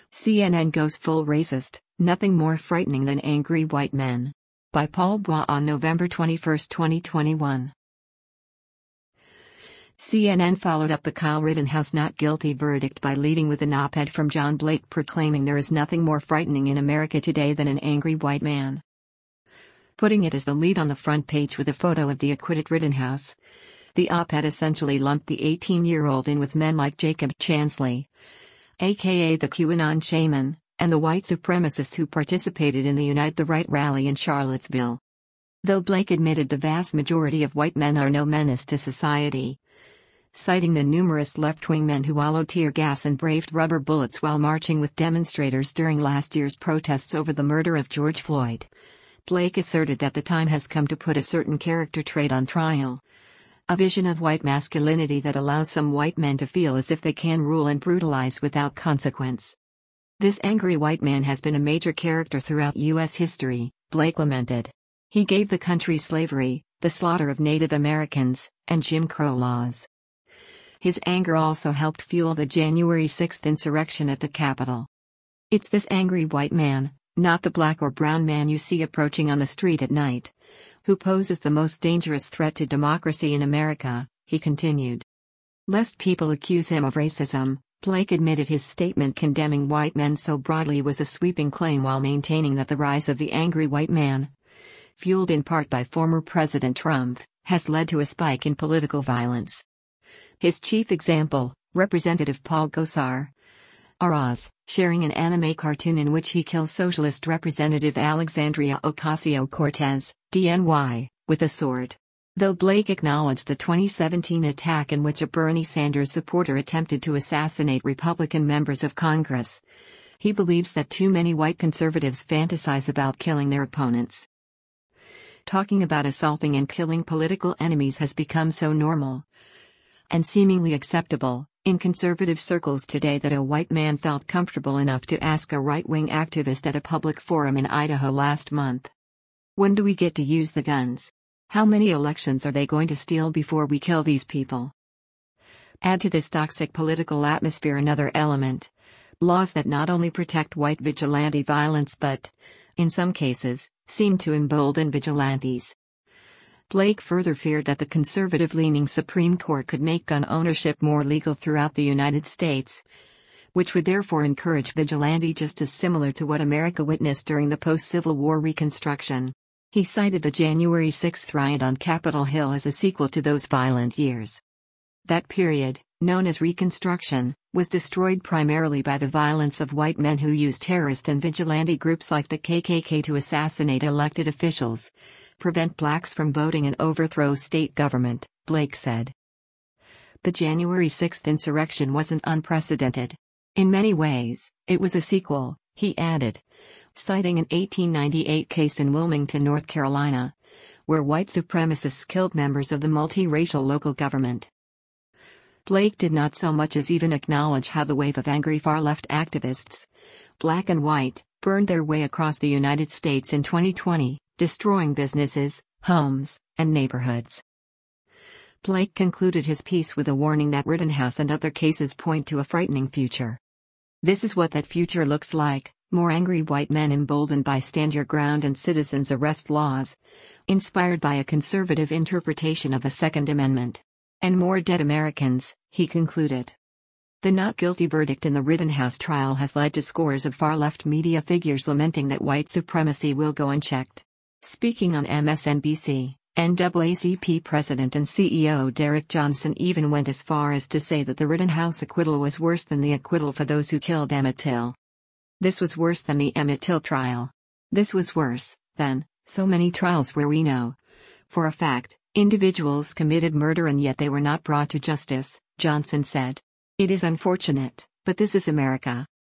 CNN goes full racist, nothing more frightening than angry white men. By Paul Bois on November 21, 2021. CNN followed up the Kyle Rittenhouse not guilty verdict by leading with an op-ed from John Blake proclaiming there is nothing more frightening in America today than an angry white man. Putting it as the lead on the front page with a photo of the acquitted Rittenhouse, the op-ed essentially lumped the 18-year-old in with men like Jacob Chansley, aka the QAnon shaman, and the white supremacists who participated in the Unite the Right rally in Charlottesville. Though Blake admitted the vast majority of white men are no menace to society, citing the numerous left-wing men who swallowed tear gas and braved rubber bullets while marching with demonstrators during last year's protests over the murder of George Floyd, Blake asserted that the time has come to put a certain character trait on trial. A vision of white masculinity that allows some white men to feel as if they can rule and brutalize without consequence. This angry white man has been a major character throughout U.S. history, Blake lamented. He gave the country slavery, the slaughter of Native Americans, and Jim Crow laws. His anger also helped fuel the January 6 insurrection at the Capitol. It's this angry white man, not the black or brown man you see approaching on the street at night, who poses the most dangerous threat to democracy in America, he continued. Lest people accuse him of racism, Blake admitted his statement condemning white men so broadly was a sweeping claim while maintaining that the rise of the angry white man, fueled in part by former President Trump, has led to a spike in political violence. His chief example, Representative Paul Gosar, Oz, sharing an anime cartoon in which he kills Socialist Representative Alexandria Ocasio-Cortez, DNY, with a sword. Though Blake acknowledged the 2017 attack in which a Bernie Sanders supporter attempted to assassinate Republican members of Congress, he believes that too many white conservatives fantasize about killing their opponents. Talking about assaulting and killing political enemies has become so normal and seemingly acceptable in conservative circles today that a white man felt comfortable enough to ask a right-wing activist at a public forum in Idaho last month, "When do we get to use the guns? How many elections are they going to steal before we kill these people?" Add to this toxic political atmosphere another element: laws that not only protect white vigilante violence but, in some cases, seem to embolden vigilantes. Blake further feared that the conservative-leaning Supreme Court could make gun ownership more legal throughout the United States, which would therefore encourage vigilante justice similar to what America witnessed during the post-Civil War Reconstruction. He cited the January 6 riot on Capitol Hill as a sequel to those violent years. That period, known as Reconstruction, was destroyed primarily by the violence of white men who used terrorist and vigilante groups like the KKK to assassinate elected officials, prevent blacks from voting and overthrow state government, Blake said. The January 6 insurrection wasn't unprecedented. In many ways, it was a sequel, he added, citing an 1898 case in Wilmington, North Carolina, where white supremacists killed members of the multiracial local government. Blake did not so much as even acknowledge how the wave of angry far-left activists, black and white, burned their way across the United States in 2020, destroying businesses, homes, and neighborhoods. Blake concluded his piece with a warning that Rittenhouse and other cases point to a frightening future. This is what that future looks like: more angry white men emboldened by stand your ground and citizens arrest laws, inspired by a conservative interpretation of the Second Amendment. And more dead Americans, he concluded. The not guilty verdict in the Rittenhouse trial has led to scores of far-left media figures lamenting that white supremacy will go unchecked. Speaking on MSNBC, NAACP President and CEO Derek Johnson even went as far as to say that the Rittenhouse acquittal was worse than the acquittal for those who killed Emmett Till. This was worse than the Emmett Till trial. This was worse than so many trials where we know, for a fact, individuals committed murder and yet they were not brought to justice, Johnson said. It is unfortunate, but this is America.